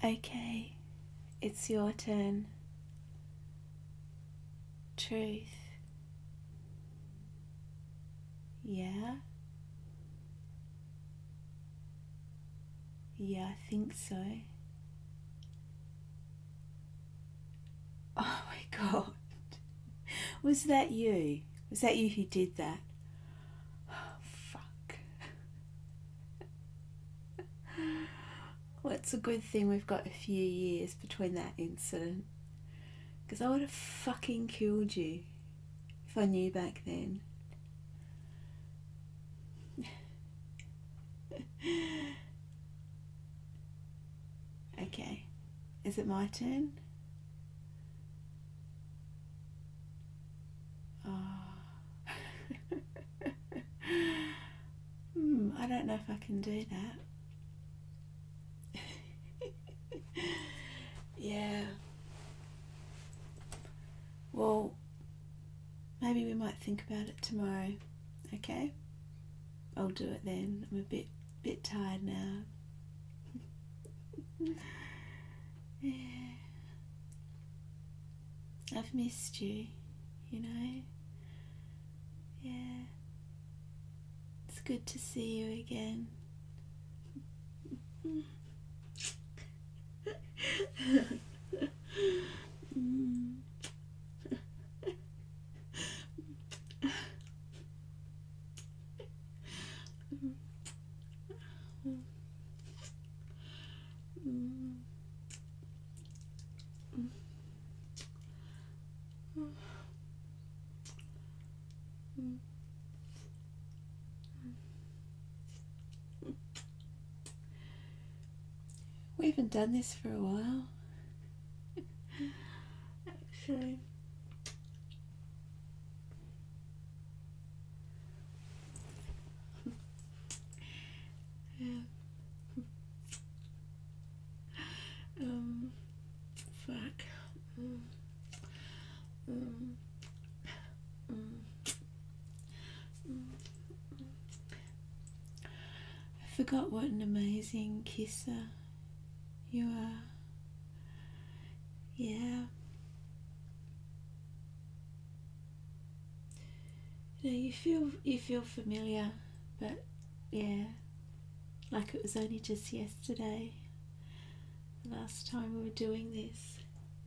Okay, it's your turn. Truth. Yeah? Yeah, I think so. Oh my god. Was that you? Was that you who did that? Oh, fuck. Well, it's a good thing we've got a few years between that incident. Because I would have fucking killed you if I knew back then. Okay, is it my turn? Oh. I don't know if I can do that. Yeah. Well, maybe we might think about it tomorrow, okay? I'll do it then. I'm a bit tired now. Yeah. I've missed you, you know? Yeah. It's good to see you again. We haven't done this for a while, actually. Yeah. Fuck. I forgot what an amazing kisser you are. Yeah. You feel familiar, but yeah, like it was only just yesterday, the last time we were doing this.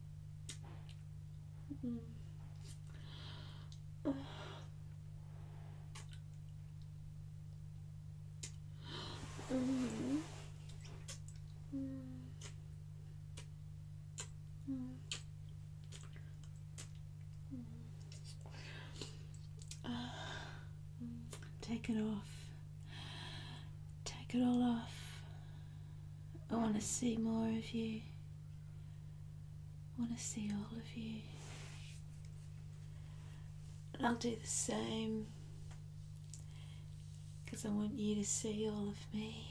Take it off. Take it all off. I want to see more of you. I want to see all of you. And I'll do the same, because I want you to see all of me.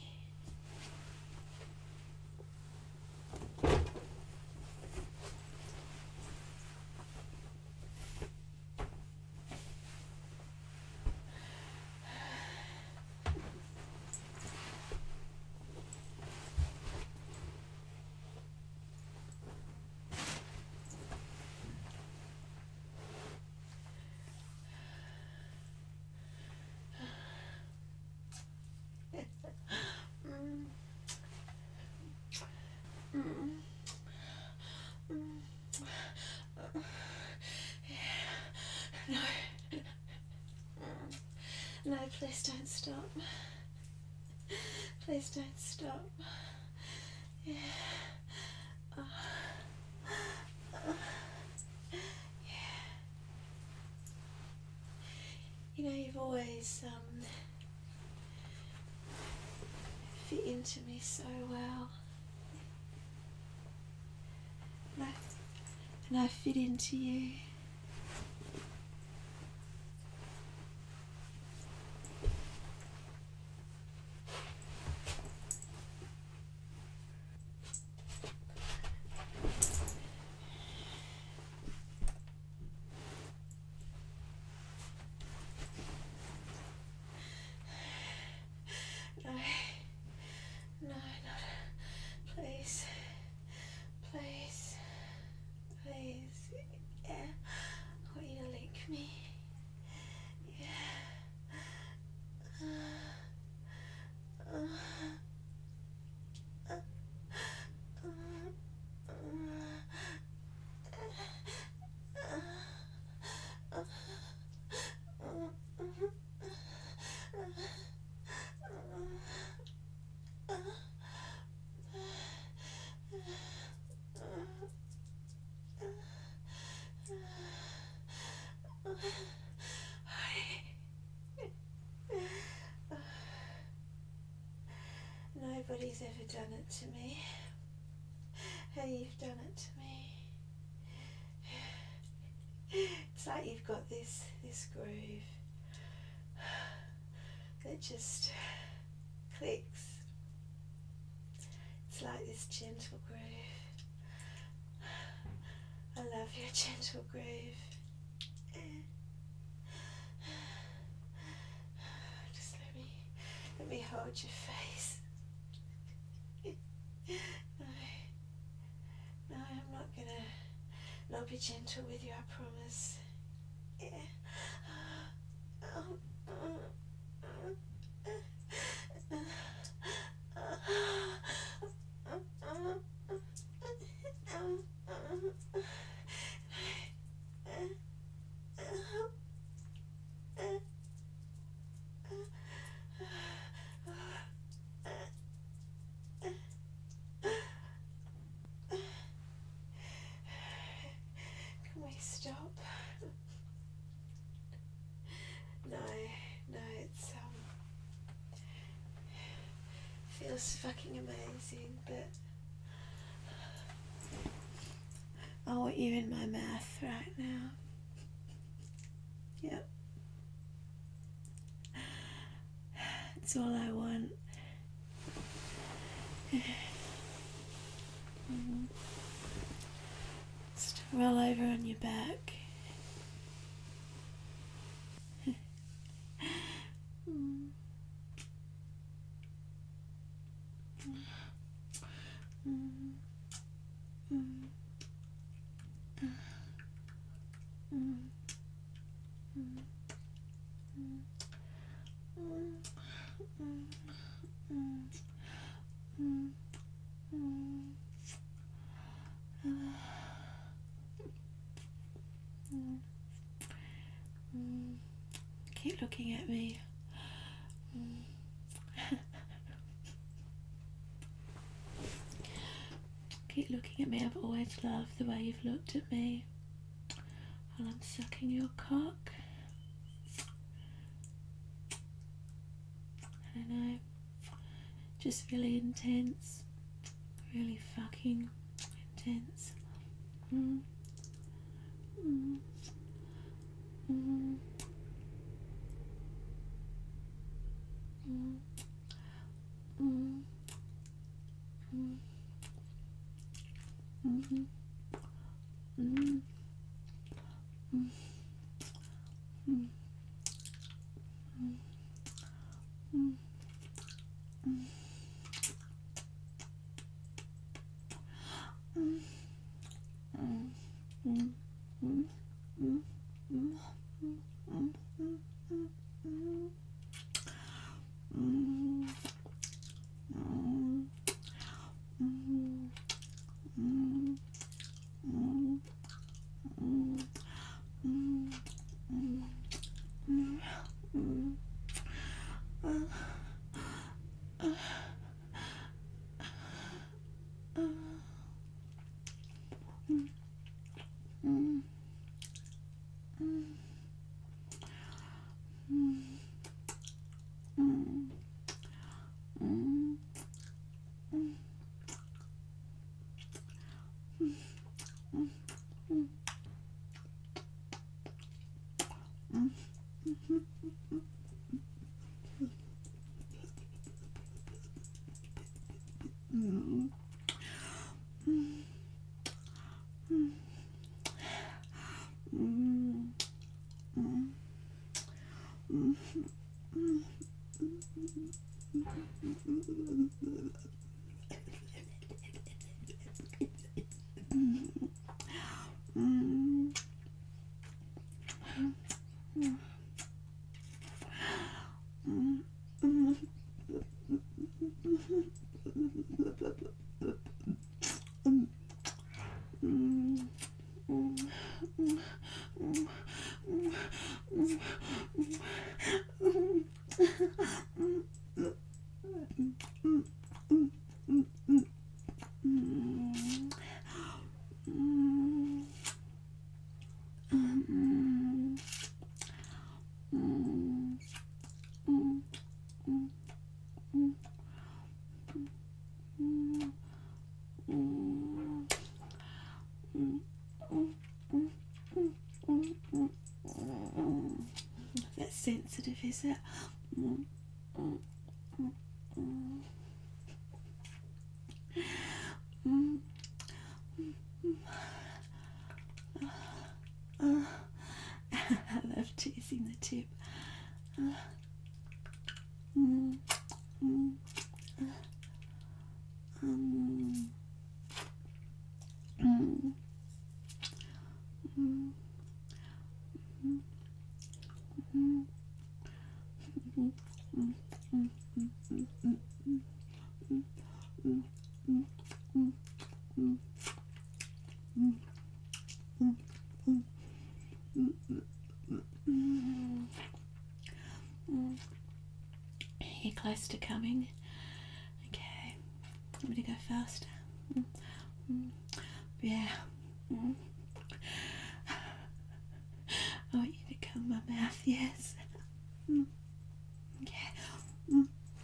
No, please don't stop. Please don't stop. Yeah. Yeah. You know, you've always fit into me so well. And I fit into you. No, not please. nobody's ever done it to me. How you've done it to me. It's like you've got this groove that just clicks. It's like this gentle groove. I love your gentle groove. Just let me hold your face. No, I'm not gonna not be gentle with you, I promise. Yeah. Can we stop? No, it's feels fucking amazing, but I want you in my mouth right now. Yep. It's all I want. Just roll over on your back. Keep looking at me. Keep looking at me. I've always loved the way you've looked at me while I'm sucking your cock. I don't know, just really intense, really fucking intense. is it? Mm, mm, mm, mm. Mm, mm. I love teasing the tip. Mm, mm, mm, mm, mm, mm, You're close to coming. Okay, I'm gonna go faster. Yeah. I want you to come my mouth, yes. Okay.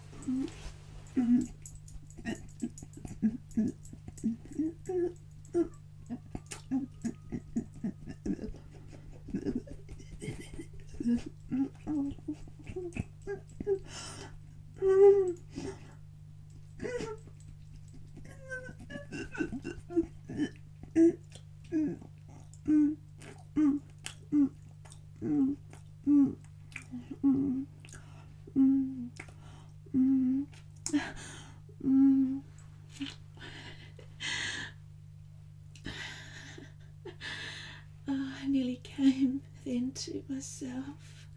Oh, I nearly came then to myself.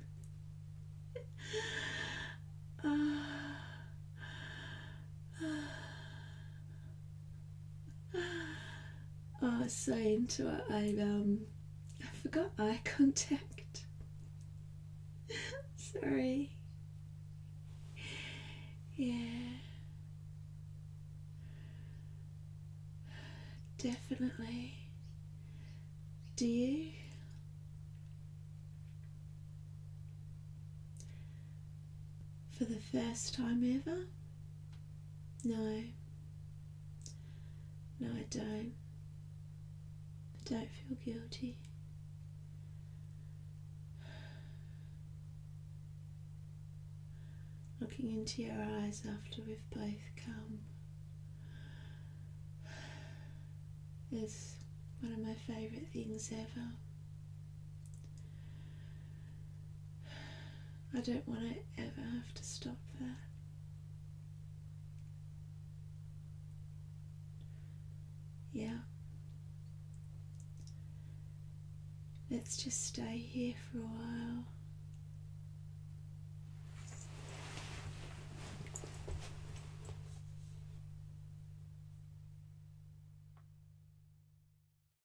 I was so into it, I forgot eye contact. Sorry. Yeah. Definitely. Do you? For the first time ever? No. No, I don't. I don't feel guilty. Looking into your eyes after we've both come is one of my favourite things ever. I don't want to ever have to stop that. Yeah. Let's just stay here for a while.